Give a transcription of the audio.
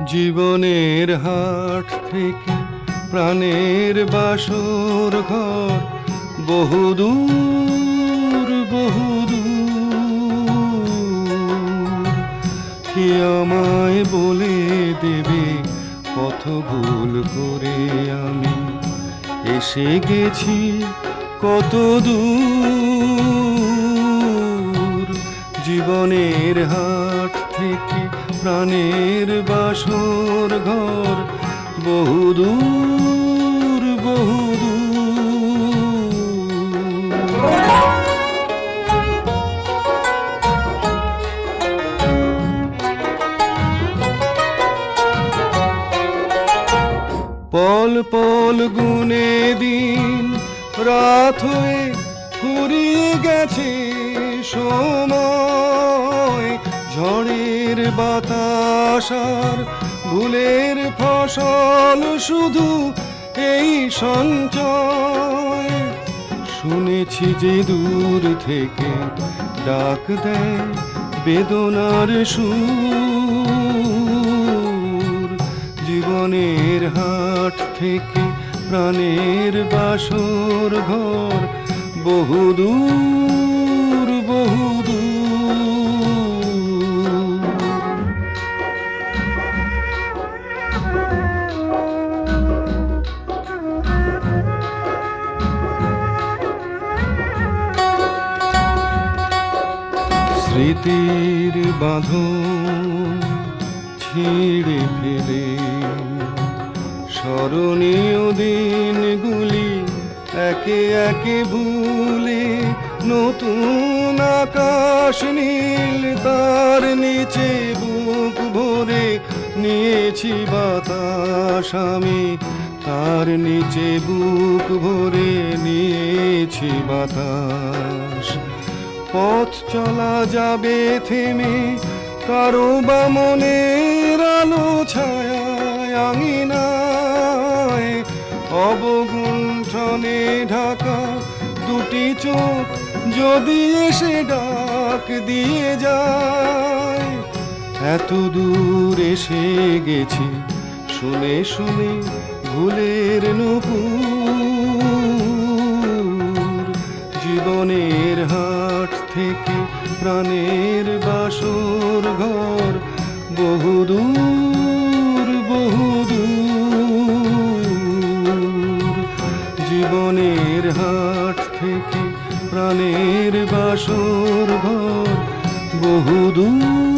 জীবনের হাট থেকে প্রাণের বাসর ঘর বহুদূর বহুদূর। কে আমায় বলে দেবে পথ ভুল করে আমি এসে গেছি কত দূর। জীবনের হাট থেকে প্রাণের বাসর ঘর বহুদূর বহুদূর। পল পল গুনে দিন রাত হয়ে ফুরিয়ে গেছে সময়। ঝড়ের বাতাস আর ভুলের ফসল শুধু এই সঞ্চয়। শুনেছি যে দূর থেকে ডাক দেয় বেদনার সুর। জীবনের হাট থেকে প্রাণের বাসর ঘর বহুদূর বহুদূর। স্মৃতির বাঁধন ছিঁড়ে ফেলে স্মরণীয় দিনগুলি একে একে ভুলে নতুন আকাশ নীল তার নিচে বুক ভরে নিয়েছি বাতাস। আমি তার নিচে বুক ভরে নিয়েছি বাতাস। পথ চলা যাবে থেমে কারো বা মনের আলো ছায়ায় আঙিনায়। অবগুণ্ঠনে ঢাকা দুটি চোখ যদি এসে ডাক দিয়ে যায়। এত দূর এসে গেছি শুনে শুনে ভুলের নূপুর। জীবনের হাট থেকে প্রাণের বাসর ঘর বহুদূর বহুদূর। জীবনের হাট থেকে প্রাণের বাসর ঘর বহুদূর।